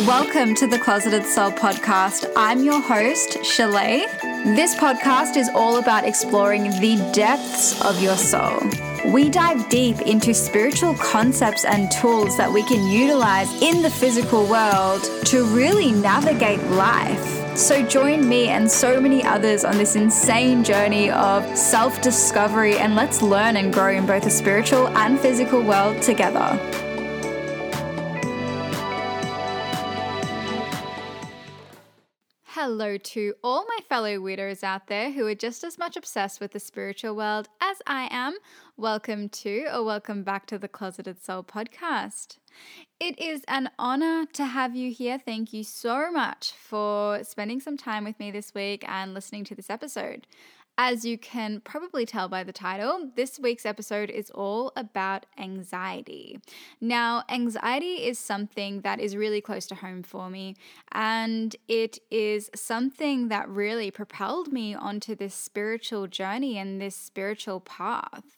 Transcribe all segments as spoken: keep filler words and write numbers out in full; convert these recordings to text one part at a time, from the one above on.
Welcome to the Closeted Soul podcast. I'm your host, Shalay. This podcast is all about exploring the depths of your soul. We dive deep into spiritual concepts and tools that we can utilize in the physical world to really navigate life. So join me and so many others on this insane journey of self-discovery, and let's learn and grow in both the spiritual and physical world together. Hello to all my fellow weirdos out there who are just as much obsessed with the spiritual world as I am. Welcome to or welcome back to the Closeted Soul podcast. It is an honor to have you here. Thank you so much for spending some time with me this week and listening to this episode. As you can probably tell by the title, this week's episode is all about anxiety. Now, anxiety is something that is really close to home for me, and it is something that really propelled me onto this spiritual journey and this spiritual path.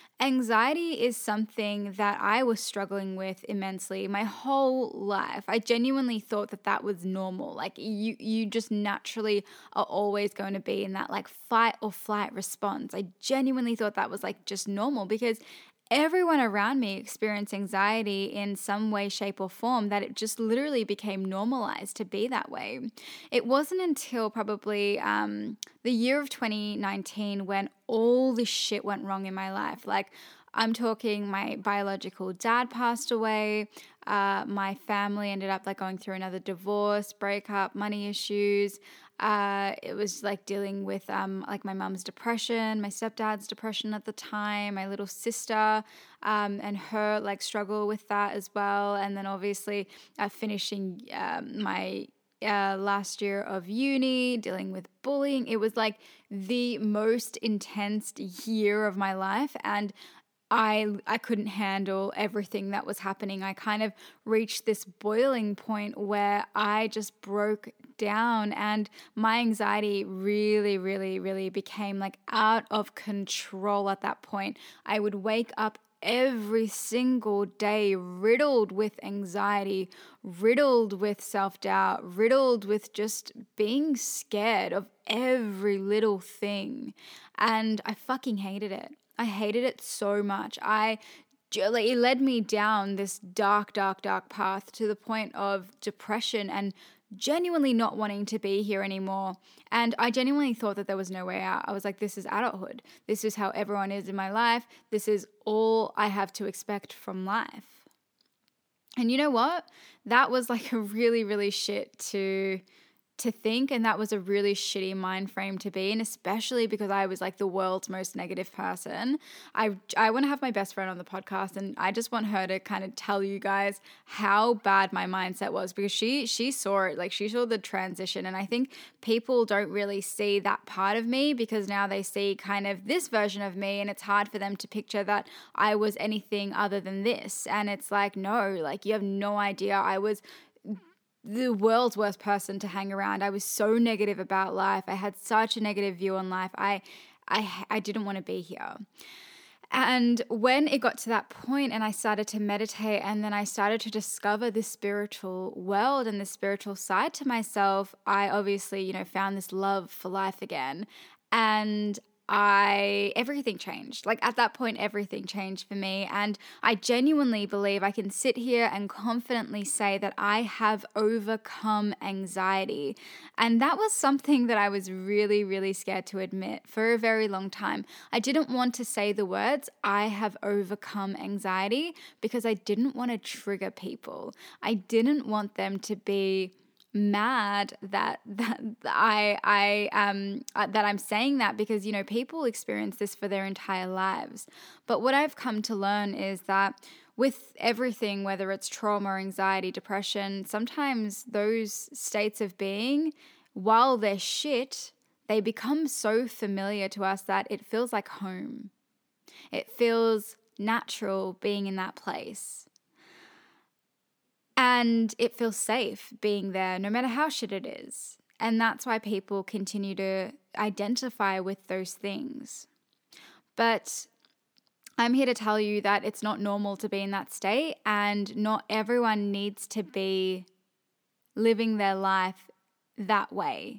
Anxiety is something that I was struggling with immensely my whole life. I genuinely thought that that was normal. Like you, you just naturally are always going to be in that like fight or flight response. I genuinely thought that was like just normal because everyone around me experienced anxiety in some way, shape, or form that it just literally became normalized to be that way. It wasn't until probably um, the year of twenty nineteen when all this shit went wrong in my life. Like, I'm talking my biological dad passed away. Uh, my family ended up like going through another divorce, breakup, money issues. Uh, it was like dealing with um, like my mom's depression, my stepdad's depression at the time, my little sister um, and her like struggle with that as well. And then obviously uh, finishing um, my uh, last year of uni, dealing with bullying. It was like the most intense year of my life, and I I couldn't handle everything that was happening. I kind of reached this boiling point where I just broke down, and my anxiety really, really, really became like out of control at that point. I would wake up every single day riddled with anxiety, riddled with self-doubt, riddled with just being scared of every little thing. And I fucking hated it. I hated it so much. I it led me down this dark, dark, dark path to the point of depression and genuinely not wanting to be here anymore. And I genuinely thought that there was no way out. I was like, this is adulthood. This is how everyone is in my life. This is all I have to expect from life. And you know what? That was like a really, really shit to to think, and that was a really shitty mind frame to be in, especially because I was like the world's most negative person. I I want to have my best friend on the podcast, and I just want her to kind of tell you guys how bad my mindset was, because she she saw it, like she saw the transition. And I think people don't really see that part of me because now they see kind of this version of me, and it's hard for them to picture that I was anything other than this. And it's like, no, like you have no idea. I was the world's worst person to hang around. I was so negative about life. I had such a negative view on life. I I I didn't want to be here. And when it got to that point and I started to meditate, and then I started to discover this spiritual world and this spiritual side to myself, I obviously, you know, found this love for life again. And I, everything changed. Like at that point, everything changed for me. And I genuinely believe I can sit here and confidently say that I have overcome anxiety. And that was something that I was really, really scared to admit for a very long time. I didn't want to say the words, I have overcome anxiety, because I didn't want to trigger people. I didn't want them to be mad that that I I um uh, that I'm saying that, because you know people experience this for their entire lives. But what I've come to learn is that with everything, whether it's trauma, anxiety, depression, sometimes those states of being, while they're shit, they become so familiar to us that it feels like home. It feels natural being in that place. And it feels safe being there, no matter how shit it is. And that's why people continue to identify with those things. But I'm here to tell you that it's not normal to be in that state, and not everyone needs to be living their life that way.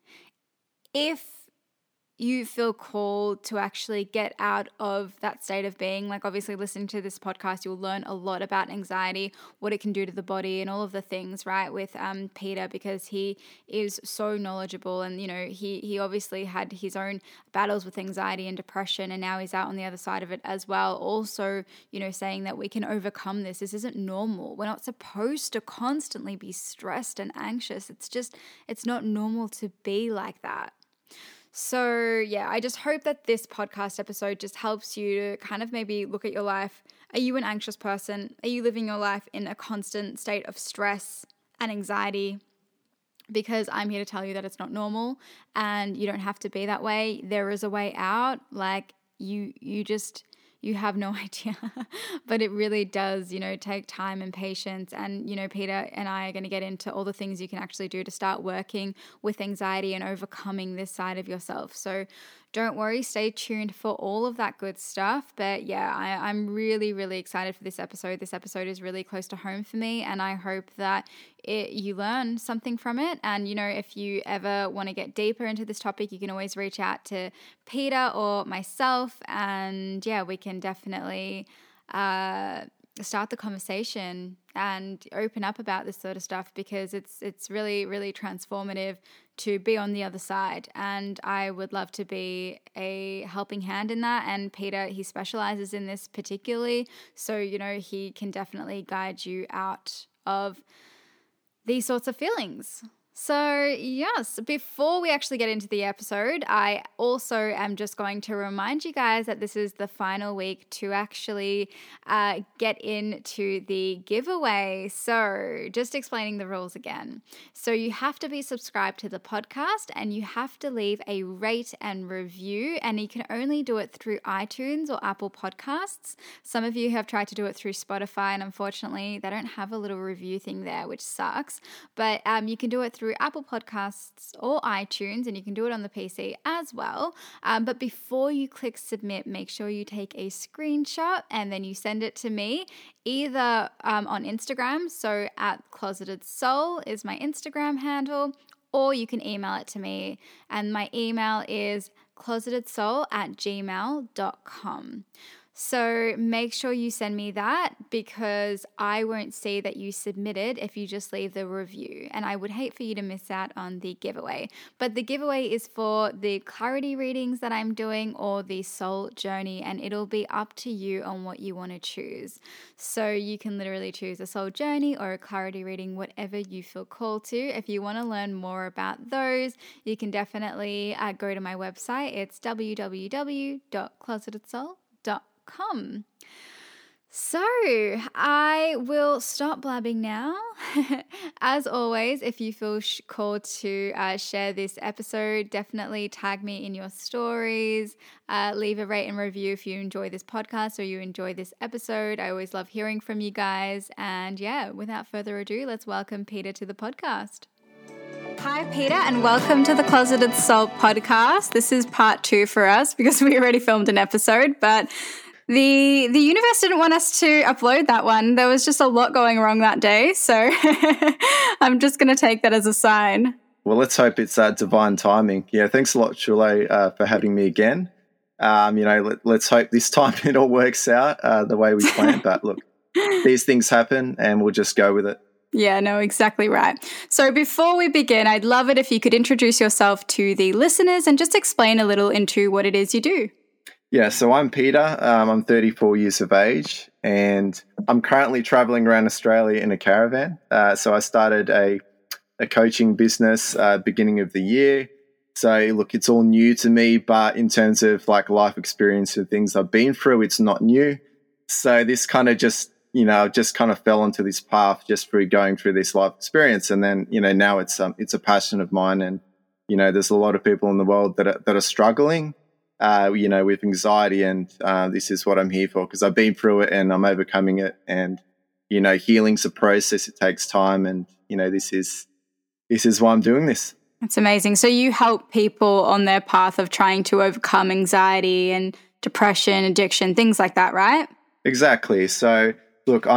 If you feel called to actually get out of that state of being, like obviously listening to this podcast, you'll learn a lot about anxiety, what it can do to the body and all of the things, right, with um, Peter, because he is so knowledgeable and, you know, he, he obviously had his own battles with anxiety and depression, and now he's out on the other side of it as well. Also, you know, saying that we can overcome this. This isn't normal. We're not supposed to constantly be stressed and anxious. It's just, it's not normal to be like that. So yeah, I just hope that this podcast episode just helps you to kind of maybe look at your life. Are you an anxious person? Are you living your life in a constant state of stress and anxiety? Because I'm here to tell you that it's not normal and you don't have to be that way. There is a way out. Like you, you just... you have no idea, but it really does, you know, take time and patience. And, you know, Peter and I are going to get into all the things you can actually do to start working with anxiety and overcoming this side of yourself. So don't worry, stay tuned for all of that good stuff. But yeah, I, I'm really, really excited for this episode. This episode is really close to home for me, and I hope that it, you learn something from it. And, you know, if you ever want to get deeper into this topic, you can always reach out to Peter or myself. And yeah, we can definitely uh, start the conversation and open up about this sort of stuff, because it's it's really, really transformative to be on the other side. And I would love to be a helping hand in that. And Peter, he specializes in this particularly. So, you know, he can definitely guide you out of these sorts of feelings. So yes, before we actually get into the episode, I also am just going to remind you guys that this is the final week to actually uh, get into the giveaway. So just explaining the rules again. So you have to be subscribed to the podcast and you have to leave a rate and review, and you can only do it through iTunes or Apple Podcasts. Some of you have tried to do it through Spotify, and unfortunately they don't have a little review thing there, which sucks. But um, you can do it through through Apple Podcasts or iTunes, and you can do it on the P C as well. Um, but before you click submit, make sure you take a screenshot and then you send it to me, either um, on Instagram, so at Closeted Soul is my Instagram handle, or you can email it to me, and my email is closetedsoul at gmail dot com. So make sure you send me that, because I won't see that you submitted if you just leave the review, and I would hate for you to miss out on the giveaway. But the giveaway is for the clarity readings that I'm doing or the soul journey, and it'll be up to you on what you want to choose. So you can literally choose a soul journey or a clarity reading, whatever you feel called to. If you want to learn more about those, you can definitely uh, go to my website. It's w w w dot closeted soul dot com. Come. So I will stop blabbing now. As always, if you feel sh- called to uh, share this episode, definitely tag me in your stories. Uh, leave a rate and review if you enjoy this podcast or you enjoy this episode. I always love hearing from you guys. And yeah, without further ado, let's welcome Peter to the podcast. Hi, Peter, and welcome to the Closeted Soul podcast. This is part two for us because we already filmed an episode, but The the universe didn't want us to upload that one. There was just a lot going wrong that day. So I'm just going to take that as a sign. Well, let's hope it's uh, divine timing. Yeah, thanks a lot, Shule, uh, for having me again. Um, you know, let, let's hope this time it all works out uh, the way we planned. But look, these things happen and we'll just go with it. Yeah, no, exactly right. So before we begin, I'd love it if you could introduce yourself to the listeners and just explain a little into what it is you do. Yeah, so I'm Peter. Um, I'm thirty-four years of age, and I'm currently traveling around Australia in a caravan. Uh, so I started a a coaching business uh, beginning of the year. So look, it's all new to me, but in terms of like life experience and things I've been through, it's not new. So this kind of just, you know, just kind of fell onto this path just through going through this life experience, and then you know now it's um it's a passion of mine, and you know there's a lot of people in the world that are, that are struggling. Uh, you know, with anxiety, and uh, this is what I'm here for, because I've been through it and I'm overcoming it. And you know, healing's a process; it takes time, and you know, this is this is why I'm doing this. That's amazing. So you help people on their path of trying to overcome anxiety and depression, addiction, things like that, right? Exactly. So, look, I'm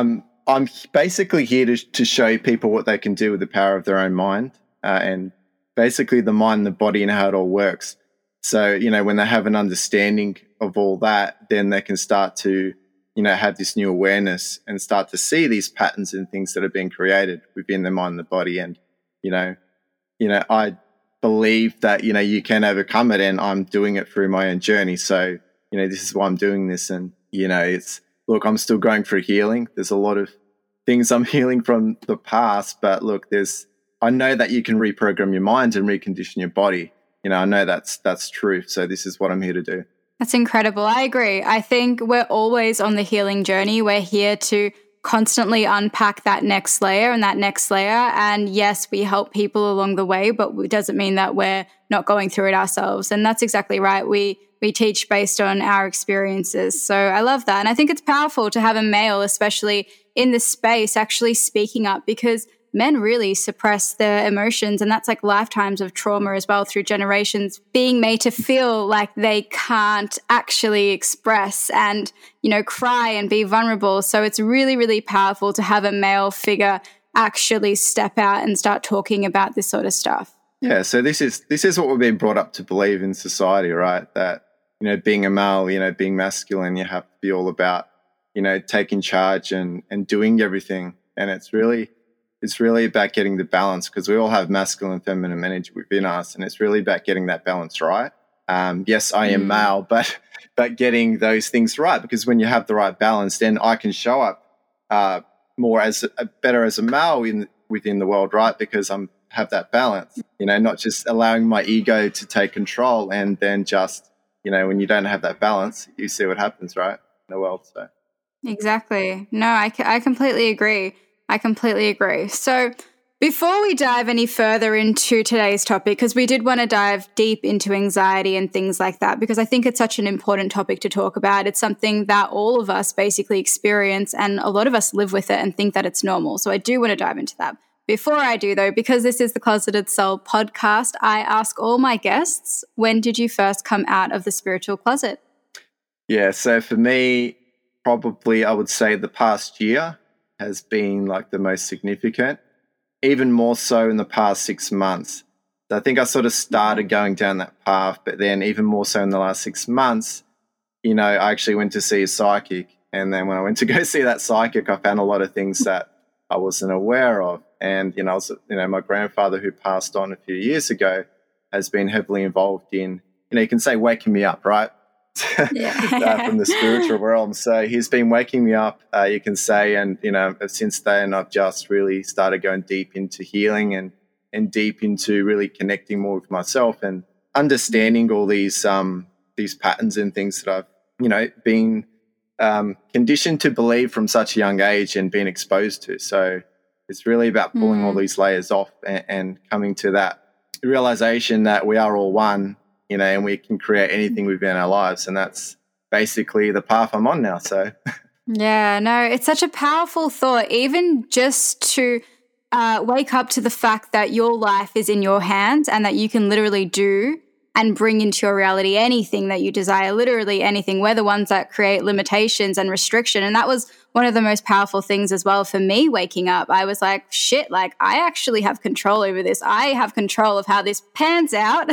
I'm basically here to, to show people what they can do with the power of their own mind, uh, and basically the mind, the body, and how it all works. So, you know, when they have an understanding of all that, then they can start to, you know, have this new awareness and start to see these patterns and things that are being created within the mind and the body. And, you know, you know, I believe that, you know, you can overcome it, and I'm doing it through my own journey. So, you know, this is why I'm doing this. And, you know, it's, look, I'm still going through healing. There's a lot of things I'm healing from the past, but look, there's, I know that you can reprogram your mind and recondition your body. You know, I know that's, that's true. So this is what I'm here to do. That's incredible. I agree. I think we're always on the healing journey. We're here to constantly unpack that next layer and that next layer. And yes, we help people along the way, but it doesn't mean that we're not going through it ourselves. And that's exactly right. We we teach based on our experiences. So I love that. And I think it's powerful to have a male, especially in this space, actually speaking up, because men really suppress their emotions. And that's like lifetimes of trauma as well, through generations being made to feel like they can't actually express and, you know, cry and be vulnerable. So it's really, really powerful to have a male figure actually step out and start talking about this sort of stuff. Yeah. So this is, this is what we're being brought up to believe in society, right? That, you know, being a male, you know, being masculine, you have to be all about, you know, taking charge and, and doing everything. And it's really, it's really about getting the balance, because we all have masculine and feminine energy within us. And it's really about getting that balance right. Um, yes, I am mm. male, but, but getting those things right, because when you have the right balance, then I can show up uh, more as a, better as a male in, within the world, right? Because I'm have that balance, you know, not just allowing my ego to take control, and then just, you know, when you don't have that balance, you see what happens, right, in the world. So exactly. No, I, I completely agree. I completely agree. So before we dive any further into today's topic, because we did want to dive deep into anxiety and things like that, because I think it's such an important topic to talk about. It's something that all of us basically experience, and a lot of us live with it and think that it's normal. So I do want to dive into that. Before I do, though, because this is the Closeted Soul podcast, I ask all my guests, when did you first come out of the spiritual closet? Yeah, so for me, probably I would say the past year has been like the most significant, even more so in the past six months. So I think I sort of started going down that path, but then even more so in the last six months, you know, I actually went to see a psychic. And then when I went to go see that psychic, I found a lot of things that I wasn't aware of. And, you know, I was, you know, my grandfather, who passed on a few years ago, has been heavily involved in, you know, you can say waking me up, right? Yeah. uh, from the spiritual realm. So he's been waking me up, uh, you can say. And, you know, since then, I've just really started going deep into healing and, and deep into really connecting more with myself and understanding all these, um, these patterns and things that I've, you know, been um, conditioned to believe from such a young age and being exposed to. So it's really about pulling mm. all these layers off and, and coming to that realization that we are all one, you know, and we can create anything within our lives. And that's basically the path I'm on now. So, yeah, no, it's such a powerful thought, even just to uh, wake up to the fact that your life is in your hands and that you can literally do and bring into your reality anything that you desire, literally anything. We're the ones that create limitations and restriction. And that was one of the most powerful things as well for me waking up. I was like, shit, like I actually have control over this. I have control of how this pans out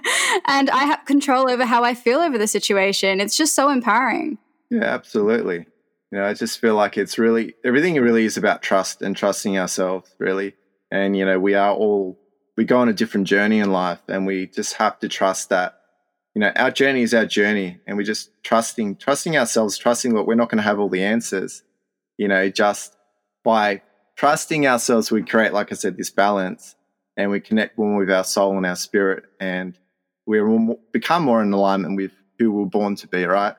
and I have control over how I feel over the situation. It's just so empowering. Yeah, absolutely. You know, I just feel like it's really, everything really is about trust and trusting ourselves, really. And, you know, we are all, we go on a different journey in life, and we just have to trust that, you know, our journey is our journey, and we just trusting, trusting ourselves, trusting that we're not going to have all the answers, you know, just by trusting ourselves, we create, like I said, this balance, and we connect more with our soul and our spirit, and we become more in alignment with who we're born to be, right?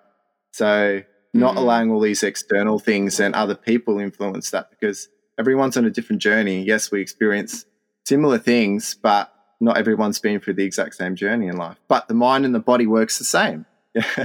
So not mm-hmm. allowing all these external things and other people influence that, because everyone's on a different journey. Yes, we experience similar things, but not everyone's been through the exact same journey in life. But the mind and the body works the same. Yeah.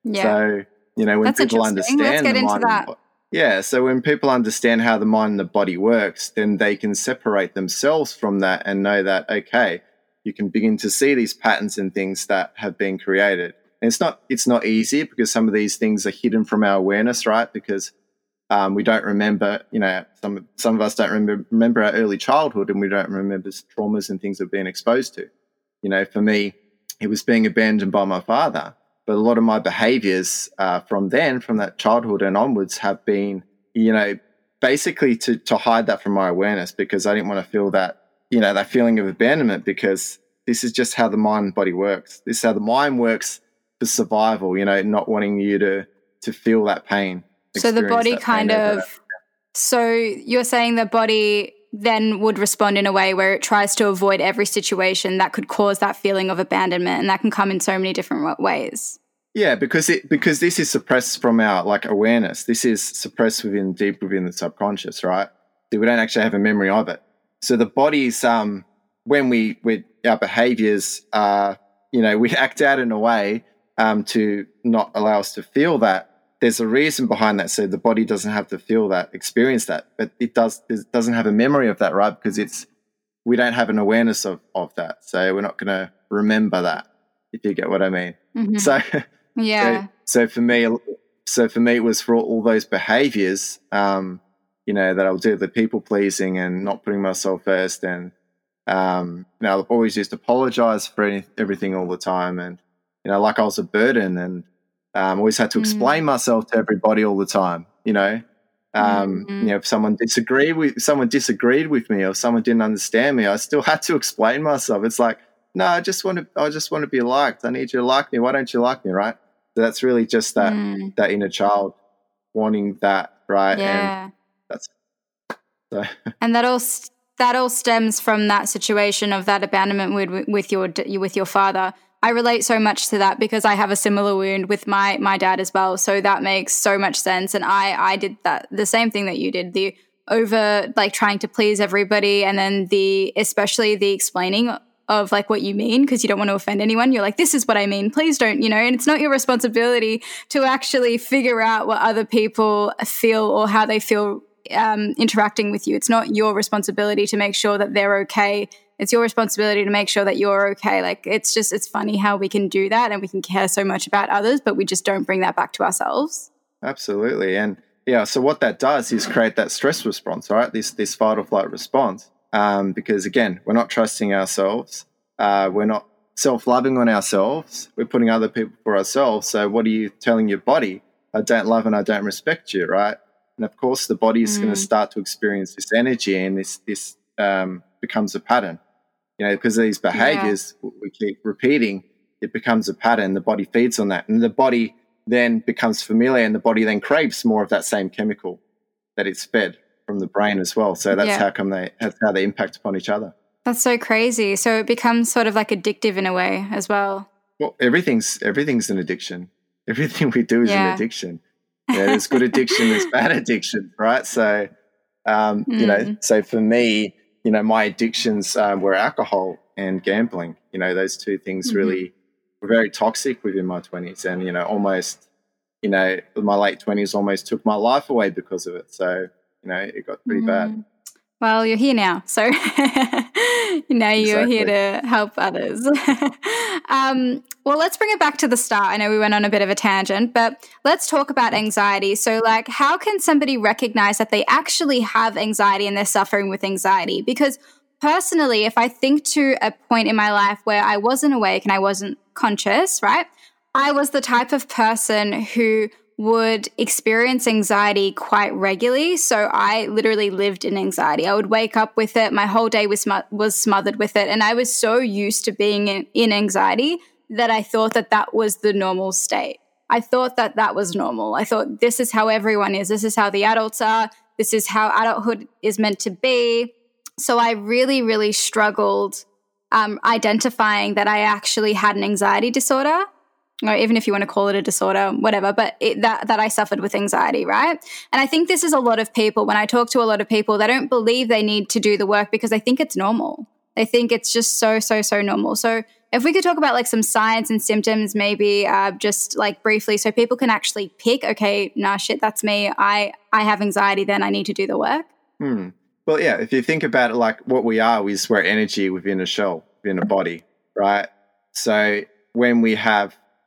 So, you know, when That's people understand Let's get the into mind that. and the body, yeah, so when people understand how the mind and the body works, then they can separate themselves from that and know that, okay, you can begin to see these patterns and things that have been created. And it's not it's not easy, because some of these things are hidden from our awareness, right? Because Um, we don't remember, you know, some some of us don't remember, remember our early childhood, and we don't remember traumas and things we've been exposed to. You know, for me, it was being abandoned by my father. But a lot of my behaviours uh, from then, from that childhood and onwards, have been, you know, basically to to hide that from my awareness, because I didn't want to feel that, you know, that feeling of abandonment, because this is just how the mind and body works. This is how the mind works for survival, you know, not wanting you to to feel that pain. So the body kind of, so you're saying the body then would respond in a way where it tries to avoid every situation that could cause that feeling of abandonment, and that can come in so many different ways. Yeah, because it because this is suppressed from our like awareness. This is suppressed within deep within the subconscious, right? So we don't actually have a memory of it. So the body's um when we with our behaviors uh you know we act out in a way um to not allow us to feel that. There's a reason behind that. So the body doesn't have to feel that, experience that, but it does. It doesn't have a memory of that, right? Because it's we don't have an awareness of of that. So we're not going to remember that, if you get what I mean. Mm-hmm. So yeah. So, so for me, so for me, it was for all, all those behaviours, um, you know, that I'll do, the people pleasing and not putting myself first, and um, you know, I always used to apologise for any, everything all the time, and you know, like I was a burden, and Um, always had to explain mm. myself to everybody all the time, you know. Um, mm-hmm. You know, if someone disagreed with someone disagreed with me, or someone didn't understand me, I still had to explain myself. It's like, no, I just want to, I just want to be liked. I need you to like me. Why don't you like me, right? So that's really just that mm. that inner child wanting that, right? Yeah. And that's so. And that all that all stems from that situation of that abandonment with with your with your father. I relate so much to that because I have a similar wound with my my dad as well. So that makes so much sense. And I I did that the same thing that you did, the over like trying to please everybody, and then the especially the explaining of like what you mean, because you don't want to offend anyone. You're like, this is what I mean. Please don't, you know, and it's not your responsibility to actually figure out what other people feel or how they feel um, interacting with you. It's not your responsibility to make sure that they're okay. It's your responsibility to make sure that you're okay. Like, it's just, it's funny how we can do that and we can care so much about others, but we just don't bring that back to ourselves. Absolutely. And yeah, so what that does is create that stress response, right? This, this fight or flight response. Um, because again, we're not trusting ourselves. Uh, we're not self-loving on ourselves. We're putting other people for ourselves. So what are you telling your body? I don't love and I don't respect you, right? And of course, the body is mm. going to start to experience this energy, and this, this um, becomes a pattern. You know, because of these behaviors yeah. we keep repeating, it becomes a pattern. The body feeds on that, and the body then becomes familiar, and the body then craves more of that same chemical that it's fed from the brain as well. So that's yeah. how come they that's how they impact upon each other. That's so crazy. So it becomes sort of like addictive in a way as well. Well, everything's everything's an addiction. Everything we do is yeah. an addiction. Yeah, there's good addiction, there's bad addiction, right? So, um, mm. you know, so for me, you know, my addictions um, were alcohol and gambling. You know, those two things mm-hmm. really were very toxic within my twenties, and, you know, almost, you know, my late twenties almost took my life away because of it. So, you know, it got pretty mm-hmm. bad. Well, you're here now, so now you're exactly. here to help others. um, well, let's bring it back to the start. I know we went on a bit of a tangent, but let's talk about anxiety. So, like, how can somebody recognize that they actually have anxiety and they're suffering with anxiety? Because personally, if I think to a point in my life where I wasn't awake and I wasn't conscious, right, I was the type of person who would experience anxiety quite regularly. So I literally lived in anxiety. I would wake up with it. My whole day was sm- was smothered with it. And I was so used to being in, in anxiety that I thought that that was the normal state. I thought that that was normal. I thought this is how everyone is. This is how the adults are. This is how adulthood is meant to be. So I really, really struggled um, identifying that I actually had an anxiety disorder. Or even if you want to call it a disorder, whatever, but it, that that I suffered with anxiety, right? And I think this is a lot of people. When I talk to a lot of people, they don't believe they need to do the work because they think it's normal. They think it's just so, so, so normal. So if we could talk about like some signs and symptoms, maybe uh, just like briefly, so people can actually pick, okay, nah, shit, that's me. I, I have anxiety, then I need to do the work. Hmm. Well, yeah, if you think about it, like what we are is we're energy within a shell, within a body, right? So when we have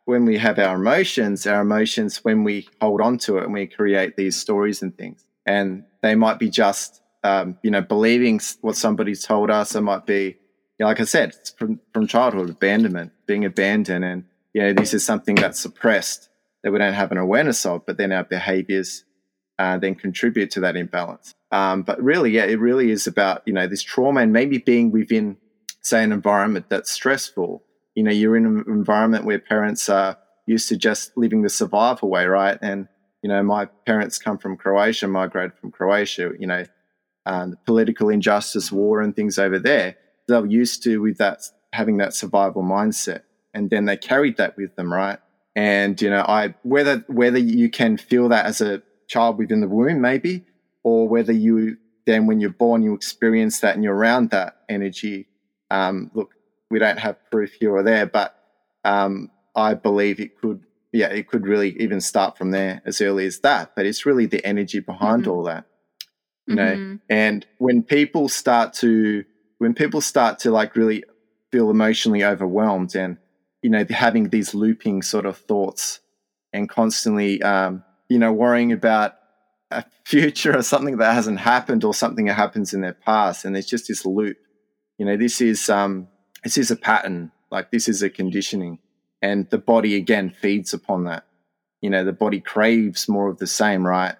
when we have our emotions, our emotions, when we hold on to it and we create these stories and things, and they might be just, um, you know, believing what somebody's told us. It might be, you know, like I said, it's from, from childhood, abandonment, being abandoned. And, you know, this is something that's suppressed that we don't have an awareness of, but then our behaviors uh, then contribute to that imbalance. Um, but really, yeah, it really is about, you know, this trauma and maybe being within, say, an environment that's stressful. You know, you're in an environment where parents are used to just living the survival way, right? And, you know, my parents come from Croatia, migrated from Croatia, you know, um, the political injustice, war and things over there. They're used to with that, having that survival mindset. And then they carried that with them, right? And, you know, I whether whether you can feel that as a child within the womb, maybe, or whether you then when you're born, you experience that and you're around that energy. Um, look, we don't have proof here or there, but um, I believe it could, yeah, it could really even start from there as early as that. But it's really the energy behind Mm-hmm. all that, you Mm-hmm. know. And when people start to, when people start to like really feel emotionally overwhelmed and, you know, having these looping sort of thoughts and constantly, um, you know, worrying about a future or something that hasn't happened or something that happens in their past, and there's just this loop. You know, this is um, this is a pattern. Like this is a conditioning, and the body again feeds upon that. You know, the body craves more of the same, right?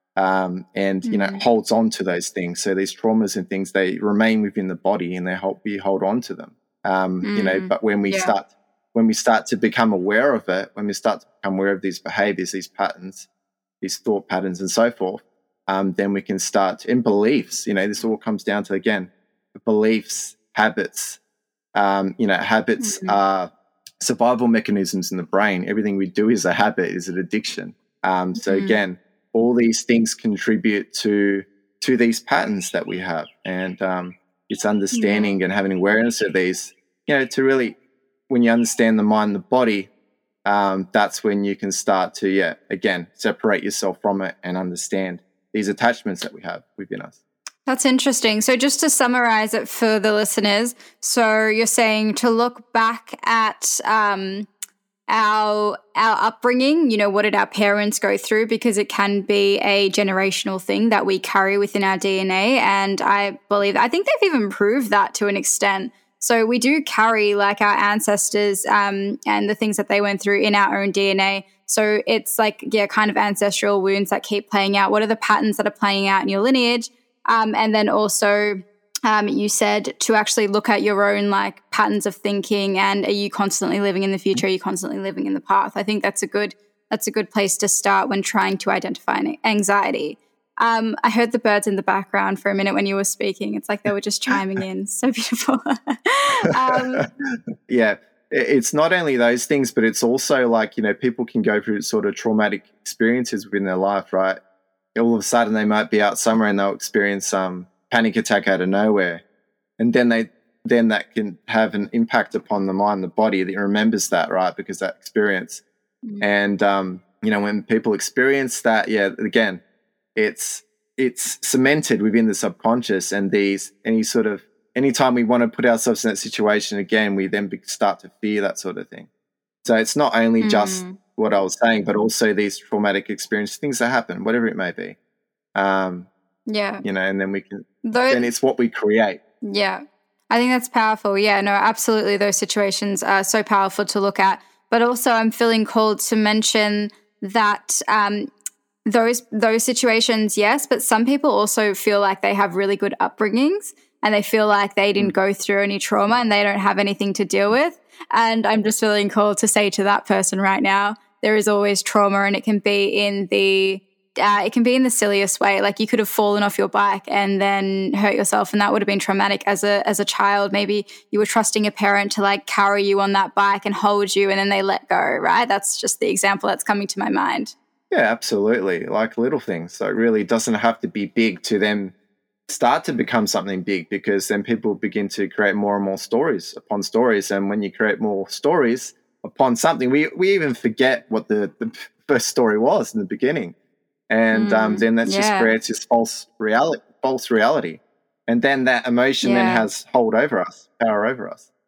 Um, and you know, Mm-hmm. holds on to those things. So these traumas and things, they remain within the body, and they help we hold on to them. Um, Mm-hmm. You know, but when we Yeah. start when we start to become aware of it, when we start to become aware of these behaviors, these patterns, these thought patterns and so forth, um, then we can start in beliefs. You know, this all comes down to, again, beliefs, habits. Um, you know, habits Mm-hmm. are survival mechanisms in the brain. Everything we do is a habit, is an addiction. Um, so Mm-hmm. again, all these things contribute to to these patterns that we have. And um, it's understanding and having awareness of these, you know, to really, when you understand the mind and the body, um, that's when you can start to, yeah, again, separate yourself from it and understand these attachments that we have within us. That's interesting. So just to summarize it for the listeners, so you're saying to look back at um, our our upbringing, you know, what did our parents go through? Because it can be a generational thing that we carry within our D N A. And I believe, I think they've even proved that to an extent. So we do carry like our ancestors um, and the things that they went through in our own D N A. So it's like, yeah, kind of ancestral wounds that keep playing out. What are the patterns that are playing out in your lineage? Um, and then also um, you said to actually look at your own like patterns of thinking, and are you constantly living in the future? Are you constantly living in the past? I think that's a good that's a good place to start when trying to identify anxiety. Um, I heard the birds in the background for a minute when you were speaking. It's like they were just chiming in. So beautiful. um, Yeah, it's not only those things, but it's also like, you know, people can go through sort of traumatic experiences within their life, right? All of a sudden they might be out somewhere and they'll experience some panic attack out of nowhere. And then they then that can have an impact upon the mind, the body that remembers that, right? Because that experience. Mm-hmm. And, um, you know, when people experience that, yeah, again, it's it's cemented within the subconscious, and these any sort of anytime we want to put ourselves in that situation again, we then start to fear that sort of thing. So it's not only mm. just what I was saying, but also these traumatic experiences, things that happen, whatever it may be. Um, yeah, you know, and then we can. Those, then it's what we create. Yeah, I think that's powerful. Yeah, no, absolutely. Those situations are so powerful to look at. But also, I'm feeling called to mention that. Um, Those those situations, yes, but some people also feel like they have really good upbringings and they feel like they didn't go through any trauma and they don't have anything to deal with. And I'm just feeling called to say to that person right now, there is always trauma, and it can be in the uh, it can be in the silliest way. Like you could have fallen off your bike and then hurt yourself, and that would have been traumatic as a as a child. Maybe you were trusting a parent to like carry you on that bike and hold you, and then they let go, right? That's just the example that's coming to my mind. Yeah, absolutely. Like little things. So it really doesn't have to be big to then start to become something big, because then people begin to create more and more stories upon stories. And when you create more stories upon something, we, we even forget what the, the first story was in the beginning. And mm, um, then that yeah. just creates this false reality, false reality. And then that emotion yeah. then has hold over us, power over us.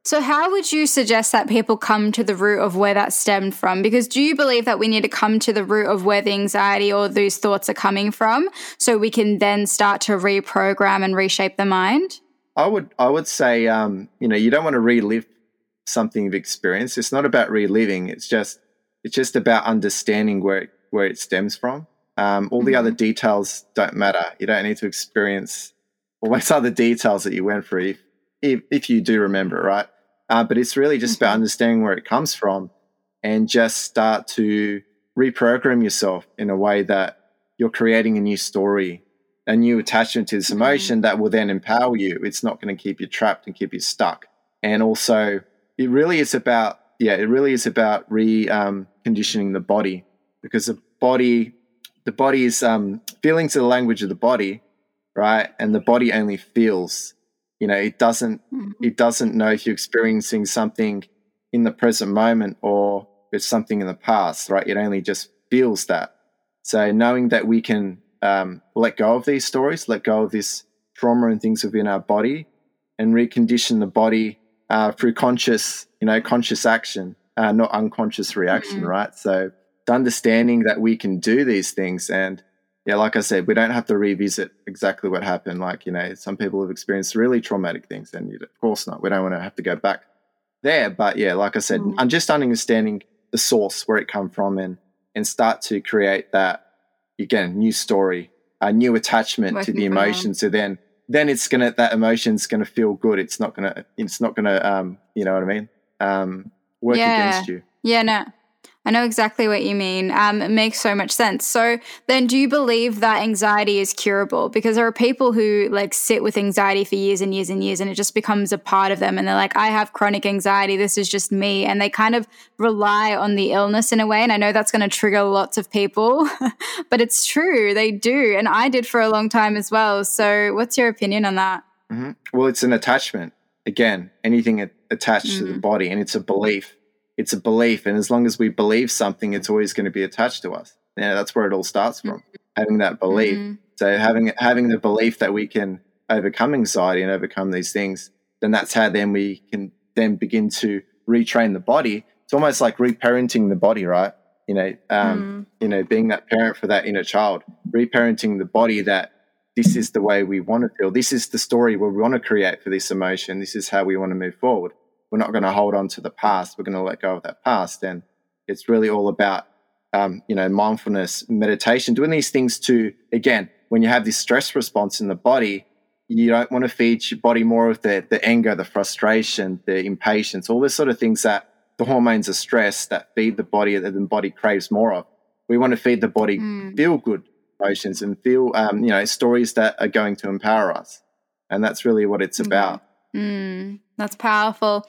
So how would you suggest that people come to the root of where that stemmed from? Because do you believe that we need to come to the root of where the anxiety or those thoughts are coming from so we can then start to reprogram and reshape the mind? I would I would say, um, you know, you don't want to relive something you've experienced. It's not about reliving. It's just it's just about understanding where it, where it stems from. Um, all mm-hmm. the other details don't matter. You don't need to experience all those other details that you went through if if, if you do remember, right? Uh, but it's really just mm-hmm. about understanding where it comes from and just start to reprogram yourself in a way that you're creating a new story, a new attachment to this emotion mm-hmm. that will then empower you. It's not going to keep you trapped and keep you stuck. And also, it really is about, yeah, it really is about re um, conditioning the body, because the body, the body is um, feelings are the language of the body, right? And the body only feels. You know, it doesn't mm-hmm. it doesn't know if you're experiencing something in the present moment or it's something in the past, right? It only just feels that. So knowing that we can um, let go of these stories, let go of this trauma and things within our body, and recondition the body uh, through conscious, you know, conscious action, uh, not unconscious reaction, mm-hmm. right? So understanding that we can do these things, and yeah, like I said, we don't have to revisit exactly what happened. Like, you know, some people have experienced really traumatic things, and of course not. We don't want to have to go back there. But yeah, like I said, mm. I'm just understanding the source, where it come from, and and start to create that, again, new story, a new attachment Working to the emotion. So then, then it's gonna that emotion's gonna feel good. It's not gonna, it's not gonna, um, you know what I mean? Um, work yeah. against you. Yeah, no. I know exactly what you mean. Um, it makes so much sense. So then do you believe that anxiety is curable? Because there are people who like sit with anxiety for years and years and years, and it just becomes a part of them. And they're like, I have chronic anxiety. This is just me. And they kind of rely on the illness in a way. And I know that's going to trigger lots of people, but it's true. They do. And I did for a long time as well. So what's your opinion on that? Mm-hmm. Well, it's an attachment. Again, anything attached mm. to the body, and it's a belief. It's a belief, and as long as we believe something, it's always going to be attached to us. Yeah, that's where it all starts from, mm-hmm. having that belief. Mm-hmm. So having having the belief that we can overcome anxiety and overcome these things, then that's how then we can then begin to retrain the body. It's almost like reparenting the body, right? You know, um, mm. you know, being that parent for that inner child, reparenting the body that this is the way we want to feel. This is the story where we want to create for this emotion. This is how we want to move forward. We're not going to hold on to the past. We're going to let go of that past. And it's really all about, um, you know, mindfulness, meditation, doing these things to, again, when you have this stress response in the body, you don't want to feed your body more of the, the anger, the frustration, the impatience, all those sort of things that the hormones of stress that feed the body, that the body craves more of. We want to feed the body mm. feel good emotions and feel, um, you know, stories that are going to empower us. And that's really what it's mm. about. Mm. That's powerful.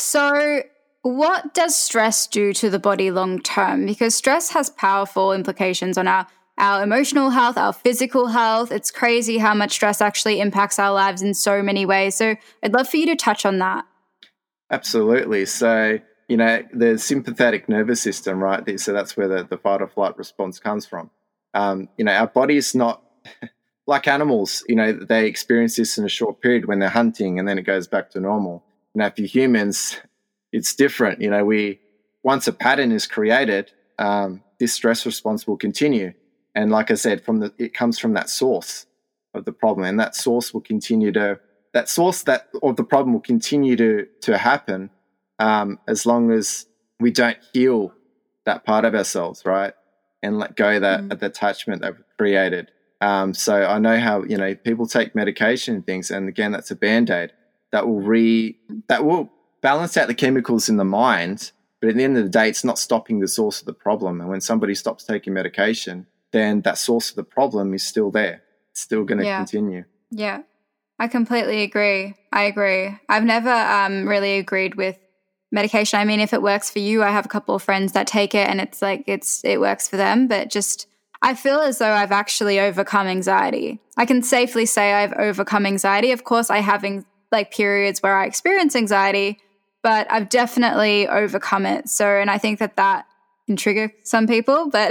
So what does stress do to the body long term? Because stress has powerful implications on our, our emotional health, our physical health. It's crazy how much stress actually impacts our lives in so many ways. So I'd love for you to touch on that. Absolutely. So, you know, the sympathetic nervous system, right? So that's where the, the fight or flight response comes from. Um, you know, our body is not... like animals, you know, they experience this in a short period when they're hunting, and then it goes back to normal. Now, for humans, it's different. You know, we once a pattern is created, um, this stress response will continue. And like I said, from the it comes from that source of the problem, and that source will continue to that source that of the problem will continue to to happen um, as long as we don't heal that part of ourselves, right, and let go of that mm. of the attachment that we've created. Um, so I know how, you know, people take medication and things, and again, that's a Band-Aid that will re that will balance out the chemicals in the mind, but at the end of the day, it's not stopping the source of the problem. And when somebody stops taking medication, then that source of the problem is still there. It's still going to yeah. continue. Yeah, I completely agree. I agree. I've never um, really agreed with medication. I mean, if it works for you, I have a couple of friends that take it, and it's like it's it works for them, but just I feel as though I've actually overcome anxiety. I can safely say I've overcome anxiety. Of course, I have like periods where I experience anxiety, but I've definitely overcome it. So, and I think that that can trigger some people, but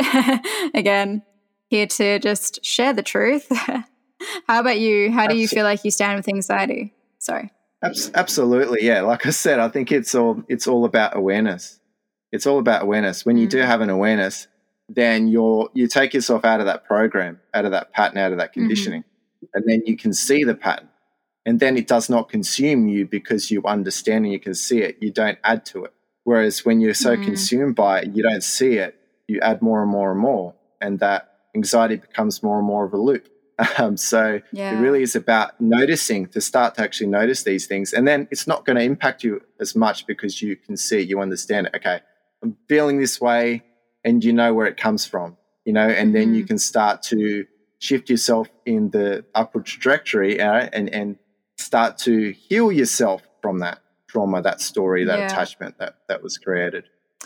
again, here to just share the truth. How about you? How do you feel like you stand with anxiety? Sorry. Abs- absolutely, yeah. Like I said, I think it's all it's all about awareness. It's all about awareness. When you do have an awareness, then you're you take yourself out of that program, out of that pattern, out of that conditioning, mm-hmm. and then you can see the pattern. And then it does not consume you because you understand and you can see it. You don't add to it. Whereas when you're so mm. consumed by it, you don't see it. You add more and more and more, and that anxiety becomes more and more of a loop. Um, so yeah. It really is about noticing, to start to actually notice these things. And then it's not going to impact you as much because you can see it, you understand it. Okay, I'm feeling this way, and you know where it comes from, you know, and mm-hmm. then you can start to shift yourself in the upward trajectory uh, and, and start to heal yourself from that trauma, that story, that yeah. attachment that, that was created.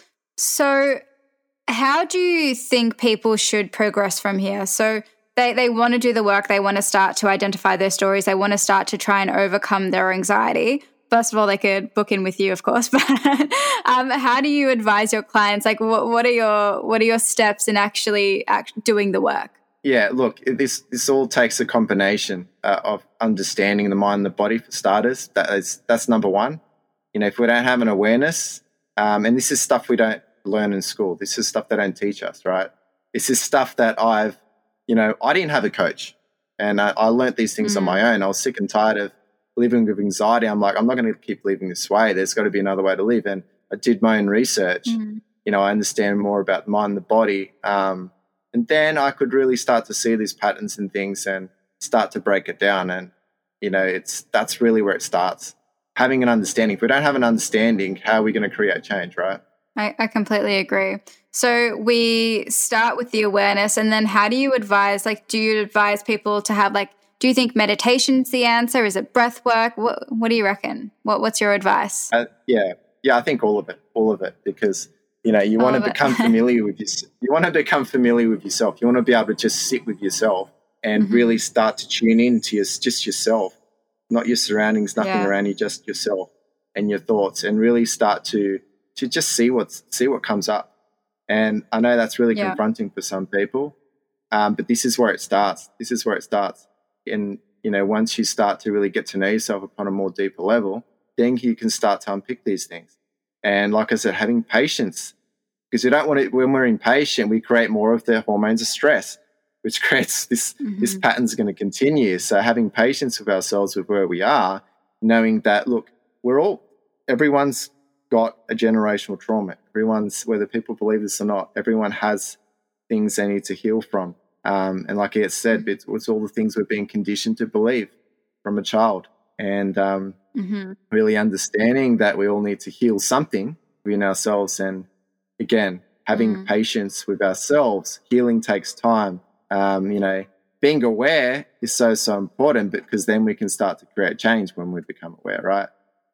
So how do you think people should progress from here? So they, they want to do the work. They want to start to identify their stories. They want to start to try and overcome their anxiety. First of all, they could book in with you, of course, but um, how do you advise your clients? Like what, what are your what are your steps in actually act- doing the work? Yeah, look, this this all takes a combination uh, of understanding the mind and the body for starters. That is, that's number one. You know, if we don't have an awareness, um, and this is stuff we don't learn in school. This is stuff they don't teach us, right? This is stuff that I've, you know, I didn't have a coach, and I, I learned these things mm. on my own. I was sick and tired of living with anxiety. I'm like, I'm not going to keep living this way. There's got to be another way to live. And I did my own research. Mm. You know, I understand more about the mind and the body. Um, And then I could really start to see these patterns and things and start to break it down. And, you know, it's that's really where it starts. Having an understanding. If we don't have an understanding, how are we going to create change, right? I, I completely agree. So we start with the awareness, and then how do you advise, like, do you advise people to have, like, do you think meditation's the answer? Is it breath work? What, what do you reckon? What What's your advice? Uh, yeah. Yeah, I think all of it, all of it, because you know, you want to become familiar with your, you want to become familiar with yourself. You want to be able to just sit with yourself and mm-hmm. really start to tune in to your, just yourself, not your surroundings, nothing yeah. around you, just yourself and your thoughts, and really start to to just see what's see what comes up. And I know that's really yeah. confronting for some people, um, but this is where it starts. This is where it starts. And you know, once you start to really get to know yourself upon a more deeper level, then you can start to unpick these things. And like I said, having patience, because we don't want to, when we're impatient, we create more of the hormones of stress, which creates this, mm-hmm. this pattern's going to continue. So having patience with ourselves with where we are, knowing that, look, we're all, everyone's got a generational trauma. Everyone's, whether people believe this or not, everyone has things they need to heal from. Um, and like I said, it's, it's all the things we're being conditioned to believe from a child. And um, mm-hmm. really understanding that we all need to heal something within ourselves. And again, having mm. patience with ourselves. Healing takes time. Um, you know, being aware is so, so important, because then we can start to create change when we become aware, right?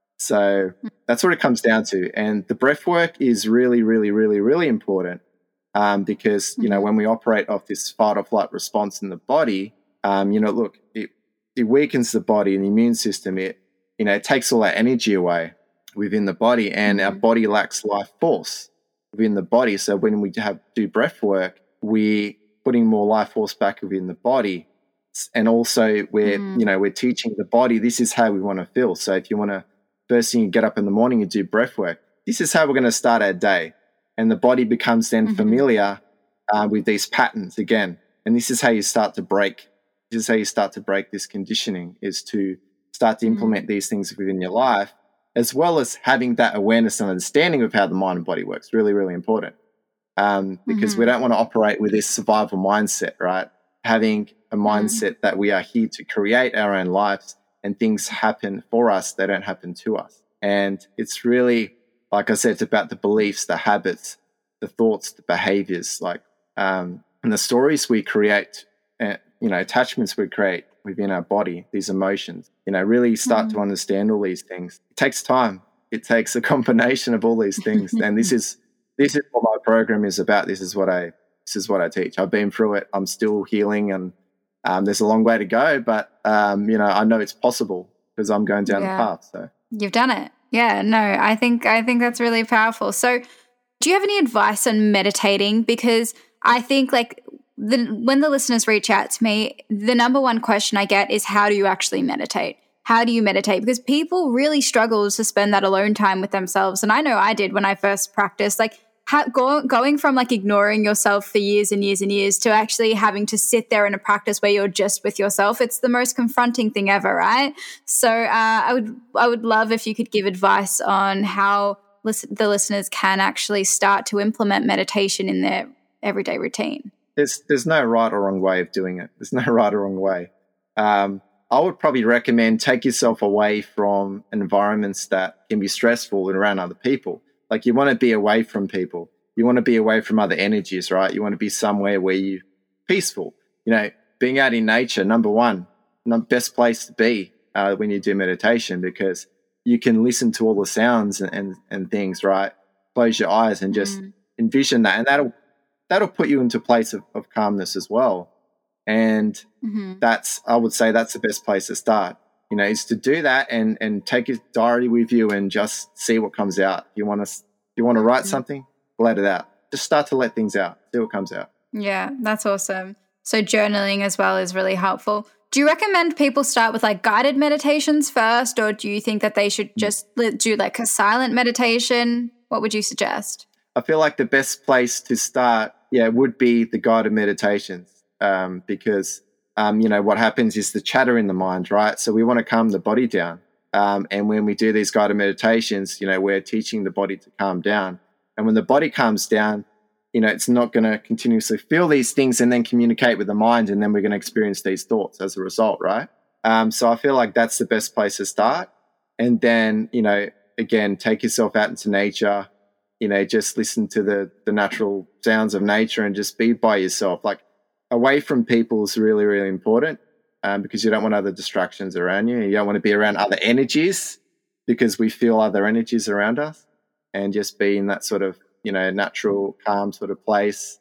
So that's what it comes down to. And the breath work is really, really, really, really important um, because, you know, mm-hmm. when we operate off this fight or flight response in the body, um, you know, look, it, it weakens the body and the immune system. It, you know, it takes all that energy away within the body, and mm-hmm. our body lacks life force within the body. So when we have do breath work, we're putting more life force back within the body. And also we're, mm. you know, we're teaching the body, this is how we want to feel. So if you want to, first thing you get up in the morning and do breath work, this is how we're going to start our day. And the body becomes then mm-hmm. familiar uh, with these patterns again. And this is how you start to break. This is how you start to break this conditioning, is to start to implement mm. these things within your life, as well as having that awareness and understanding of how the mind and body works. Really, really important. Um, because mm-hmm. we don't want to operate with this survival mindset, right? Having a mindset mm. that we are here to create our own lives, and things happen for us, they don't happen to us. And it's really, like I said, it's about the beliefs, the habits, the thoughts, the behaviors, like, um, and the stories we create, uh, you know, attachments we create within our body, these emotions, you know, really start mm. to understand all these things. It takes time. It takes a combination of all these things. And this is, this is what my program is about. This is what I, this is what I teach. I've been through it. I'm still healing, and um, there's a long way to go, but, um, you know, I know it's possible because I'm going down yeah. the path. So you've done it. Yeah, no, I think, I think that's really powerful. So do you have any advice on meditating? Because I think, like, the, when the listeners reach out to me, the number one question I get is, how do you actually meditate? how do you meditate? Because people really struggle to spend that alone time with themselves. And I know I did when I first practiced, like how, go, going from like ignoring yourself for years and years and years to actually having to sit there in a practice where you're just with yourself. It's the most confronting thing ever, right? So uh, I would I would love if you could give advice on how listen, the listeners can actually start to implement meditation in their everyday routine. There's there's no right or wrong way of doing it. There's no right or wrong way. Um, I would probably recommend take yourself away from environments that can be stressful and around other people. Like you want to be away from people. You want to be away from other energies, right? You want to be somewhere where you're peaceful. You know, being out in nature, number one, best place to be uh, when you do meditation, because you can listen to all the sounds and, and, and things, right? Close your eyes and just mm. envision that. And that'll that'll put you into a place of, of calmness as well. And mm-hmm. that's, I would say that's the best place to start, you know, is to do that and, and take your diary with you and just see what comes out. You want to, you want to write mm-hmm. something, let it out. Just start to let things out, see what comes out. Yeah, that's awesome. So journaling as well is really helpful. Do you recommend people start with like guided meditations first, or do you think that they should just do like a silent meditation? What would you suggest? I feel like the best place to start, yeah, would be the guided meditations. Um, because, um, you know, what happens is the chatter in the mind, right? So we want to calm the body down. Um, and when we do these guided meditations, you know, we're teaching the body to calm down. And when the body calms down, you know, it's not going to continuously feel these things and then communicate with the mind, and then we're going to experience these thoughts as a result, right? Um, so I feel like that's the best place to start. And then, you know, again, take yourself out into nature, you know, just listen to the the natural sounds of nature and just be by yourself. Like, away from people is really, really important um, because you don't want other distractions around you. You don't want to be around other energies because we feel other energies around us, and just be in that sort of, you know, natural, calm sort of place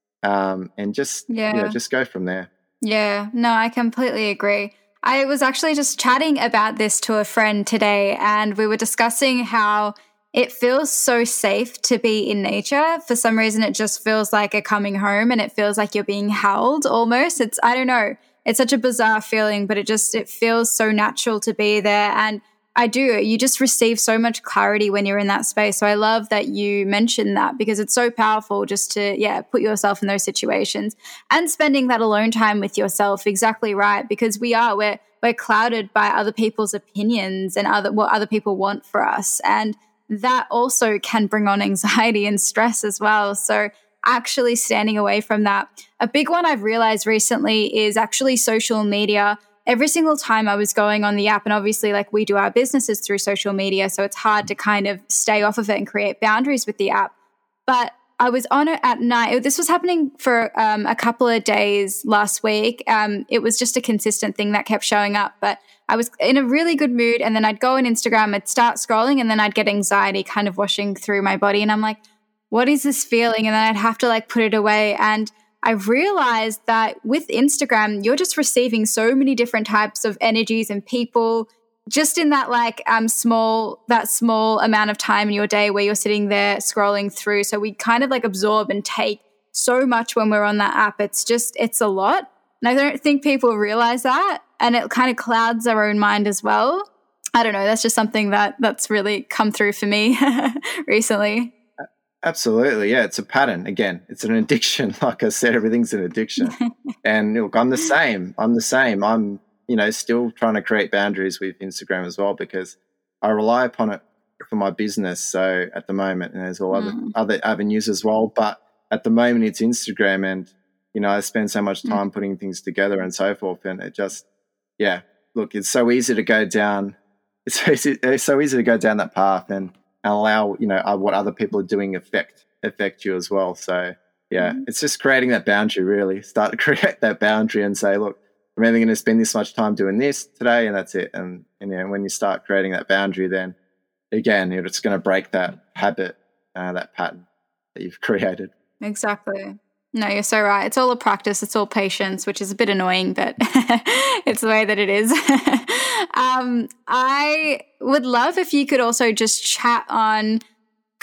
um, and just, yeah. you know, just go from there. Yeah, no, I completely agree. I was actually just chatting about this to a friend today, and we were discussing how it feels so safe to be in nature. For some reason, it just feels like a coming home, and it feels like you're being held almost. It's, I don't know, it's such a bizarre feeling, but it just, it feels so natural to be there. And I do, you just receive so much clarity when you're in that space. So I love that you mentioned that, because it's so powerful just to, yeah, put yourself in those situations and spending that alone time with yourself. Exactly right. Because we are, we're, we're clouded by other people's opinions and other, what other people want for us. And that also can bring on anxiety and stress as well. So actually standing away from that. A big one I've realized recently is actually social media. Every single time I was going on the app, and obviously like we do our businesses through social media, so it's hard to kind of stay off of it and create boundaries with the app. But I was on it at night. This was happening for um, a couple of days last week. Um, it was just a consistent thing that kept showing up. But I was in a really good mood, and then I'd go on Instagram, I'd start scrolling, and then I'd get anxiety kind of washing through my body. And I'm like, what is this feeling? And then I'd have to like put it away. And I realized that with Instagram, you're just receiving so many different types of energies and people just in that like um small, that small amount of time in your day where you're sitting there scrolling through. So we kind of like absorb and take so much when we're on that app. It's just, it's a lot. And I don't think people realize that. And it kind of clouds our own mind as well. I don't know. That's just something that that's really come through for me recently. Absolutely. Yeah. It's a pattern. Again, it's an addiction. Like I said, everything's an addiction. And look, I'm the same. I'm the same. I'm, you know, still trying to create boundaries with Instagram as well, because I rely upon it for my business. So at the moment, and there's all mm. other, other avenues as well. But at the moment, it's Instagram, and, you know, I spend so much time mm. putting things together and so forth. And it just, yeah, look, it's so easy to go down. It's so easy, it's so easy to go down that path and allow, you know, what other people are doing affect affect you as well. So yeah, mm. it's just creating that boundary. Really start to create that boundary and say, look, I'm only going to spend this much time doing this today, and that's it. And and you know, when you start creating that boundary, then again, it's going to break that habit, uh, that pattern that you've created. Exactly. No, you're so right. It's all a practice. It's all patience, which is a bit annoying, but it's the way that it is. um, I would love if you could also just chat on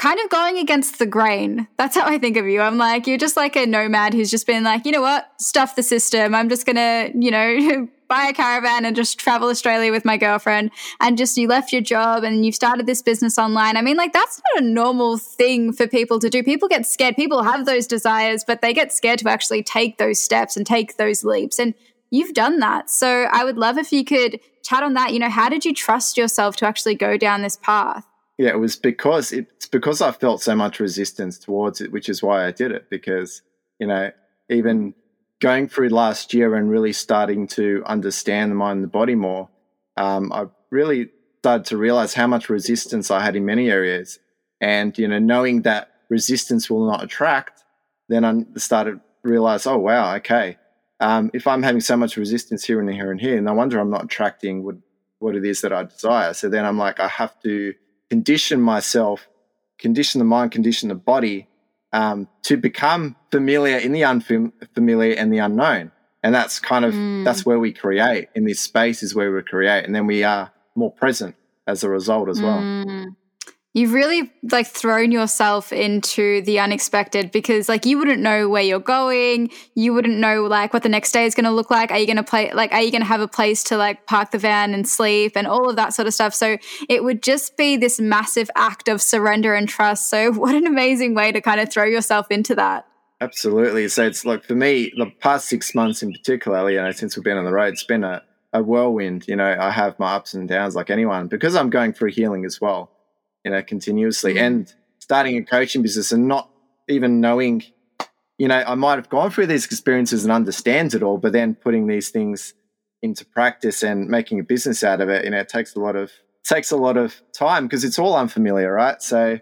kind of going against the grain. That's how I think of you. I'm like, you're just like a nomad who's just been like, you know what, stuff the system. I'm just going to, you know, buy a caravan and just travel Australia with my girlfriend. And just you left your job and you've started this business online. I mean, like that's not a normal thing for people to do. People get scared. People have those desires, but they get scared to actually take those steps and take those leaps. And you've done that. So I would love if you could chat on that. You know, how did you trust yourself to actually go down this path? Yeah, it was because it's because I felt so much resistance towards it, which is why I did it. Because, you know, even going through last year and really starting to understand the mind and the body more, um, I really started to realize how much resistance I had in many areas. And, you know, knowing that resistance will not attract, then I started to realize, oh, wow, okay. Um, if I'm having so much resistance here and here and here, no wonder I'm not attracting what, what it is that I desire. So then I'm like, I have to condition myself, condition the mind, condition the body um, to become familiar in the unfamiliar and the unknown. And that's kind of, mm. that's where we create. In this space is where we create. And then we are more present as a result as well. Mm. You've really like thrown yourself into the unexpected because like you wouldn't know where you're going. You wouldn't know like what the next day is going to look like. Are you going to play like, are you going to have a place to like park the van and sleep and all of that sort of stuff? So it would just be this massive act of surrender and trust. So what an amazing way to kind of throw yourself into that. Absolutely. So it's like for me, the past six months in particular, you know, since we've been on the road, it's been a, a whirlwind. You know, I have my ups and downs like anyone because I'm going through healing as well. You know, continuously mm. and starting a coaching business and not even knowing, you know, I might have gone through these experiences and understands it all, but then putting these things into practice and making a business out of it, you know, it takes a lot of, takes a lot of time because it's all unfamiliar, right? So,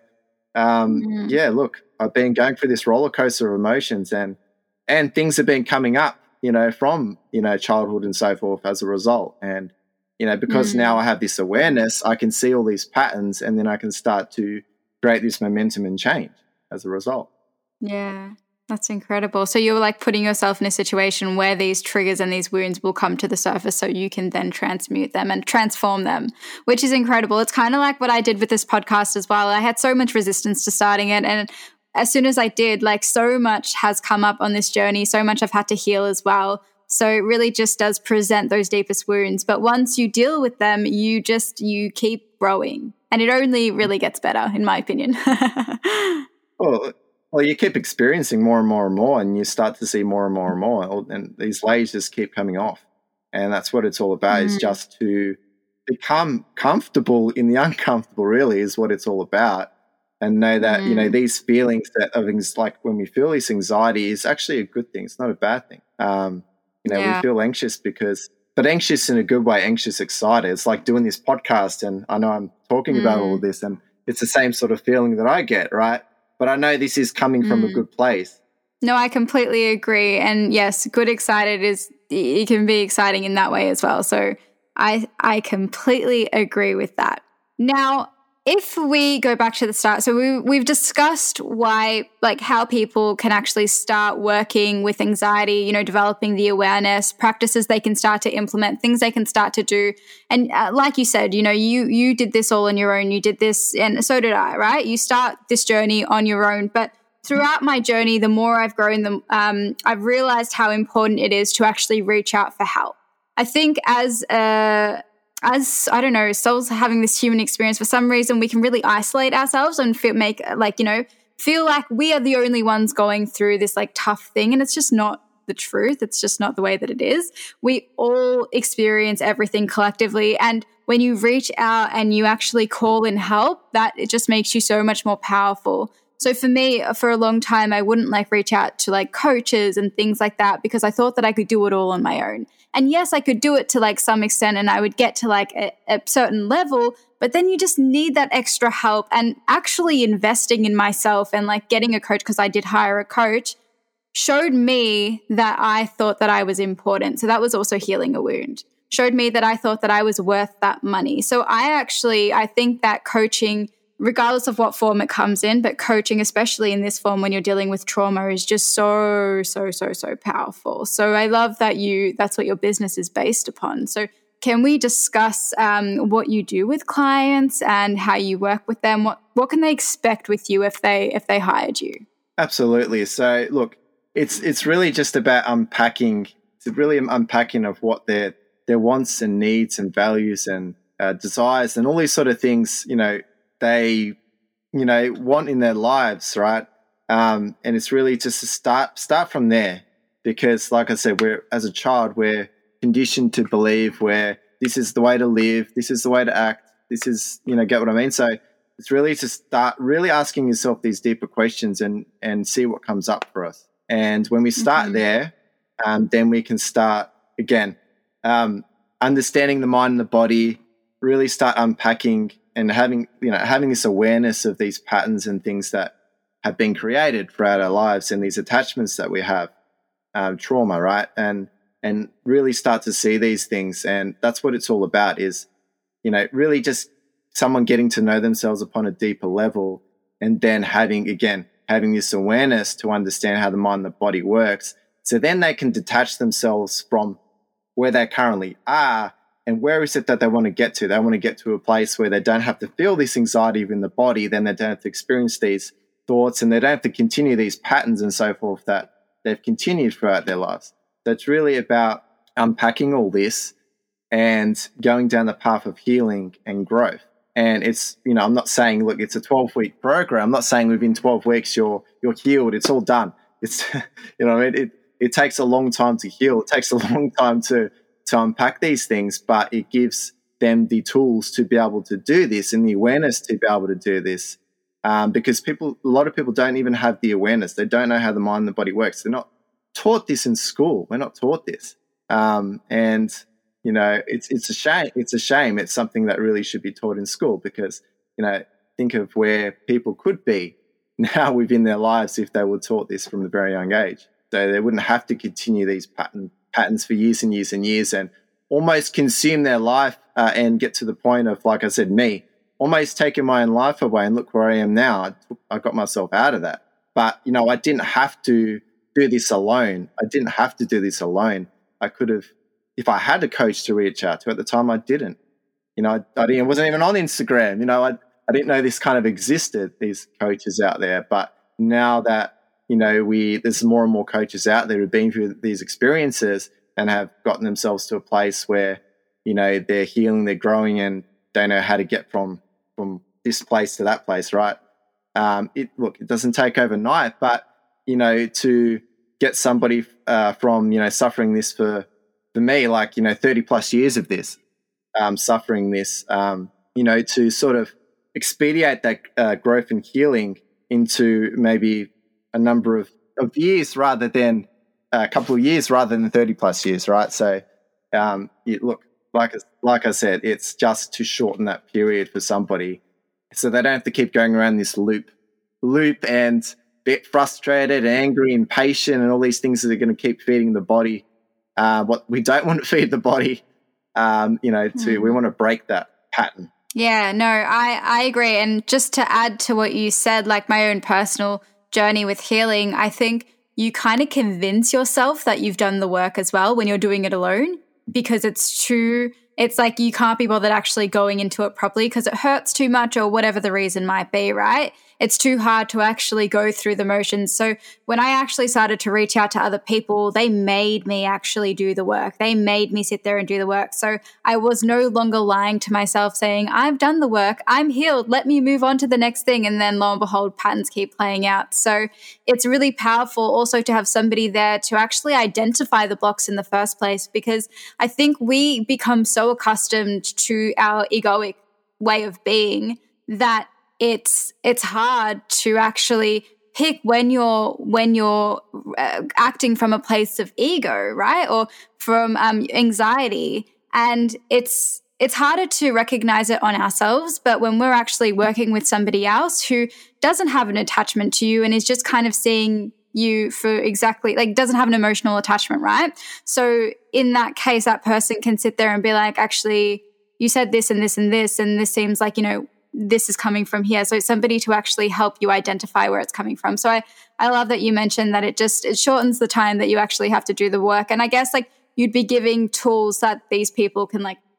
um, mm. yeah, look, I've been going through this roller coaster of emotions and, and things have been coming up, you know, from, you know, childhood and so forth as a result. And, you know, because mm. now I have this awareness, I can see all these patterns and then I can start to create this momentum and change as a result. Yeah, that's incredible. So you're like putting yourself in a situation where these triggers and these wounds will come to the surface so you can then transmute them and transform them, which is incredible. It's kind of like what I did with this podcast as well. I had so much resistance to starting it. And as soon as I did, like so much has come up on this journey, so much I've had to heal as well. So it really just does present those deepest wounds. But once you deal with them, you just, you keep growing. And it only really gets better, in my opinion. well, well, you keep experiencing more and more and more, and you start to see more and more and more. And these layers just keep coming off. And that's what it's all about, mm. is just to become comfortable in the uncomfortable, really, is what it's all about. And know that, mm. you know, these feelings that of things like when we feel this anxiety is actually a good thing. It's not a bad thing. Um, You know, yeah. we feel anxious because, but anxious in a good way, anxious, excited. It's like doing this podcast and I know I'm talking mm. about all of this and it's the same sort of feeling that I get, right? But I know this is coming mm. from a good place. No, I completely agree. And yes, good excited is, it can be exciting in that way as well. So I, I completely agree with that. Now, if we go back to the start, so we, we've discussed why, like how people can actually start working with anxiety, you know, developing the awareness, practices they can start to implement, things they can start to do. And uh, like you said, you know, you you did this all on your own, you did this, and so did I, right? You start this journey on your own. But throughout my journey, the more I've grown, the, um, I've realized how important it is to actually reach out for help. I think as a as, I don't know, souls having this human experience, for some reason, we can really isolate ourselves and feel, make like, you know, feel like we are the only ones going through this like tough thing. And it's just not the truth. It's just not the way that it is. We all experience everything collectively. And when you reach out and you actually call in help, that it just makes you so much more powerful. So for me, for a long time, I wouldn't like reach out to like coaches and things like that because I thought that I could do it all on my own. And yes, I could do it to like some extent and I would get to like a, a certain level, but then you just need that extra help. And actually investing in myself and like getting a coach, because I did hire a coach, showed me that I thought that I was important. So that was also healing a wound. Showed me that I thought that I was worth that money. So I actually, I think that coaching, regardless of what form it comes in, but coaching, especially in this form when you're dealing with trauma, is just so, so, so, so powerful. So I love that you, that's what your business is based upon. So can we discuss um, what you do with clients and how you work with them? What what can they expect with you if they if they hired you? Absolutely. So look, it's it's really just about unpacking. It's really an unpacking of what their their wants and needs and values and uh, desires and all these sort of things. You know, they you know want in their lives, right? Um, and it's really just to start start from there, because, like I said, we're as a child we're conditioned to believe where this is the way to live, this is the way to act, this is, you know, get what I mean? So it's really to start really asking yourself these deeper questions and and see what comes up for us. And when we start mm-hmm. there, um, then we can start, again, um, understanding the mind and the body, really start unpacking and having, you know, having this awareness of these patterns and things that have been created throughout our lives and these attachments that we have, um, trauma, right? And and really start to see these things. And that's what it's all about is, you know, really just someone getting to know themselves upon a deeper level and then having, again, having this awareness to understand how the mind and the body works. So then they can detach themselves from where they currently are and where is it that they want to get to. They want to get to a place where they don't have to feel this anxiety in the body, then they don't have to experience these thoughts and they don't have to continue these patterns and so forth that they've continued throughout their lives. So it's really about unpacking all this and going down the path of healing and growth. And it's, you know, I'm not saying, look, it's a twelve-week program. I'm not saying within twelve weeks you're you're healed. It's all done. It's, you know, it, it it takes a long time to heal. It takes a long time to to unpack these things, but it gives them the tools to be able to do this and the awareness to be able to do this. Um, because people, a lot of people don't even have the awareness. They don't know how the mind and the body works. They're not taught this in school. We're not taught this. Um, and, you know, it's it's a shame. It's a shame. It's something that really should be taught in school because, you know, think of where people could be now within their lives if they were taught this from a very young age. So they wouldn't have to continue these pattern, patterns for years and years and years and almost consume their life uh, and get to the point of, like I said, me, almost taking my own life away and look where I am now. I, took, I got myself out of that. But, you know, I didn't have to do this alone. I didn't have to do this alone. I could have, if I had a coach to reach out to. At the time, I didn't. You know, I, I didn't, wasn't even on Instagram. You know, I, I didn't know this kind of existed, these coaches out there. But now that, you know, we there's more and more coaches out there who've been through these experiences and have gotten themselves to a place where, you know, they're healing, they're growing, and they know how to get from from this place to that place, right? Um, it look, it doesn't take overnight, but, you know, to get somebody uh, from, you know, suffering this for, for me, like, you know, thirty plus years of this, um, suffering this, um, you know, to sort of expedite that uh, growth and healing into maybe a number of, of years rather than a couple of years rather than thirty plus years, right? So, um, it, look, like, like I said, it's just to shorten that period for somebody so they don't have to keep going around this loop, loop and get frustrated, angry, impatient, and all these things that are going to keep feeding the body. Uh, what we don't want to feed the body, um, you know, to mm. we want to break that pattern. Yeah, no, I, I agree. And just to add to what you said, like my own personal journey with healing, I think you kind of convince yourself that you've done the work as well when you're doing it alone, because it's too, it's like you can't be bothered actually going into it properly because it hurts too much or whatever the reason might be, right? It's too hard to actually go through the motions. So when I actually started to reach out to other people, they made me actually do the work. They made me sit there and do the work. So I was no longer lying to myself saying, I've done the work, I'm healed, let me move on to the next thing. And then lo and behold, patterns keep playing out. So it's really powerful also to have somebody there to actually identify the blocks in the first place, because I think we become so accustomed to our egoic way of being that it's it's hard to actually pick when you're when you're uh, acting from a place of ego, right, or from um, anxiety, and it's it's harder to recognize it on ourselves. But when we're actually working with somebody else who doesn't have an attachment to you and is just kind of seeing you for exactly, like, doesn't have an emotional attachment, right? So in that case, that person can sit there and be like, actually, you said this and this and this, and this seems like, you know, this is coming from here. So it's somebody to actually help you identify where it's coming from. So I, I love that you mentioned that it just, it shortens the time that you actually have to do the work. And I guess like you'd be giving tools that these people can like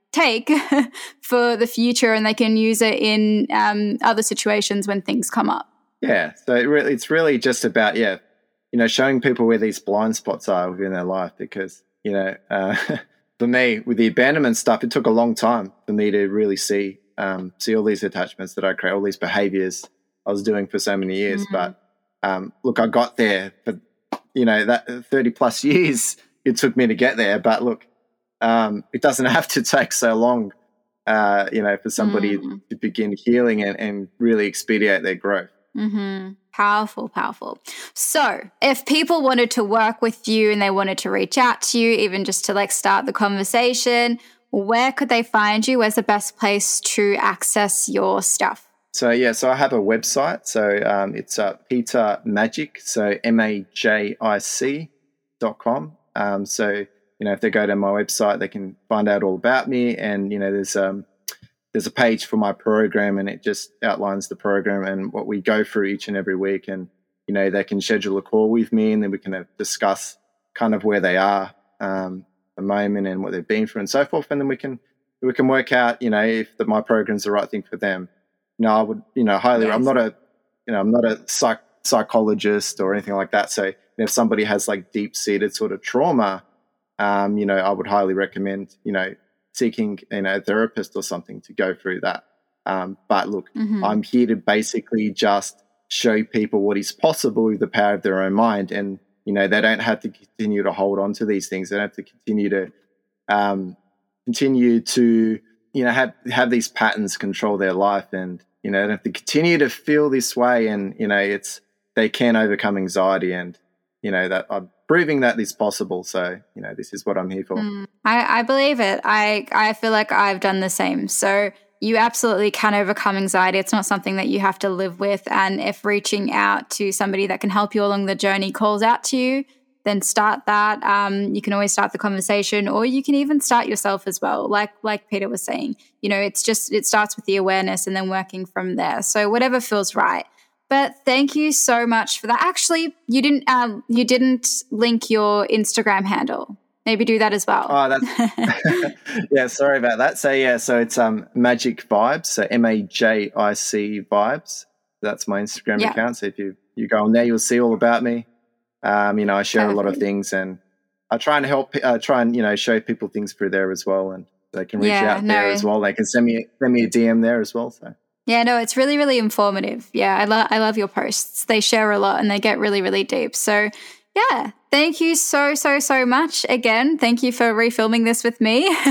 take for the future, and they can use it in um, other situations when things come up. Yeah, so it really, it's really just about, yeah, you know, showing people where these blind spots are within their life, because, you know, uh, for me, with the abandonment stuff, it took a long time for me to really see um, see all these attachments that I create, all these behaviors I was doing for so many years. Mm-hmm. But um, look, I got there for, you know, that thirty plus years it took me to get there. But look, um, it doesn't have to take so long, uh, you know, for somebody mm-hmm. to begin healing and, and really expedite their growth. Mm-hmm. Powerful, powerful. So if people wanted to work with you and they wanted to reach out to you, even just to like start the conversation, where could they find you? Where's the best place to access your stuff? So, yeah, so I have a website. So um, it's uh, Peter Majic, so M A J I C dot com. Um, so, you know, if they go to my website, they can find out all about me. And, you know, there's um, there's a page for my program, and it just outlines the program and what we go through each and every week. And, you know, they can schedule a call with me, and then we can uh, discuss kind of where they are um, at the moment and what they've been through and so forth. And then we can we can work out, you know, if the, my program's the right thing for them. You know, I would, you know, highly, yes. I'm not a, you know, I'm not a psych, psychologist or anything like that. So if somebody has like deep-seated sort of trauma, um, you know, I would highly recommend, you know, seeking, you know, a therapist or something to go through that. Um, but look, mm-hmm. I'm here to basically just show people what is possible with the power of their own mind. And, you know, they don't have to continue to hold on to these things. They don't have to continue to um, continue to, you know, have, have these patterns control their life. And, you know, they have to continue to feel this way. And, you know, it's, they can overcome anxiety, and, you know, that I'm proving that is possible. So, you know, this is what I'm here for. Mm, I, I believe it. I, I feel like I've done the same. So you absolutely can overcome anxiety. It's not something that you have to live with. And if reaching out to somebody that can help you along the journey calls out to you, then start that. Um, you can always start the conversation, or you can even start yourself as well. Like, like Peter was saying, you know, it's just, it starts with the awareness and then working from there. So whatever feels right. But thank you so much for that. Actually, you didn't um, you didn't link your Instagram handle. Maybe do that as well. Oh, that's yeah. Sorry about that. So yeah, so it's um Majic Vibes. So M A J I C Vibes. That's my Instagram yeah. account. So if you you go on there, you'll see all about me. Um, you know, I share Perfect. a lot of things, and I try and help. Uh, try and you know show people things through there as well, and they can reach yeah, out no. there as well. They can send me send me a D M there as well. So. Yeah, no, it's really, really informative. Yeah, I love I love your posts. They share a lot and they get really, really deep. So, yeah, thank you so, so, so much. Again, thank you for refilming this with me. um,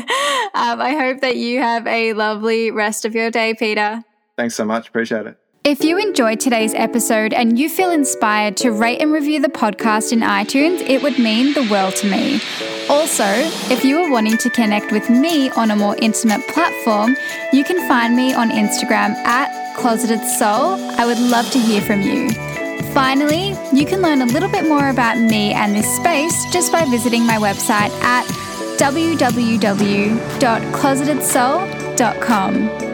I hope that you have a lovely rest of your day, Peter. Thanks so much. Appreciate it. If you enjoyed today's episode and you feel inspired to rate and review the podcast in iTunes, it would mean the world to me. Also, if you are wanting to connect with me on a more intimate platform, you can find me on Instagram at Closeted Soul. I would love to hear from you. Finally, you can learn a little bit more about me and this space just by visiting my website at w w w dot closeted soul dot com.